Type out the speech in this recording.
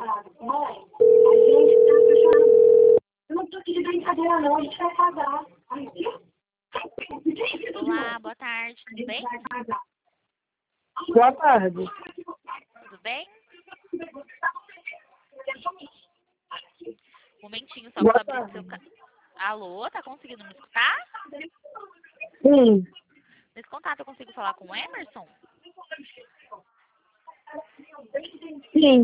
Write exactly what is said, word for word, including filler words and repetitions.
Mãe, a gente tá apaixonado. Eu não tô aqui de brincadeira, não. A gente vai casar. Olá, boa tarde, tudo bem? Boa tarde. Tudo bem? Um momentinho só para abrir seu... Ca... Alô, tá conseguindo me escutar? Sim. Nesse contato eu consigo falar com o Emerson? Sim.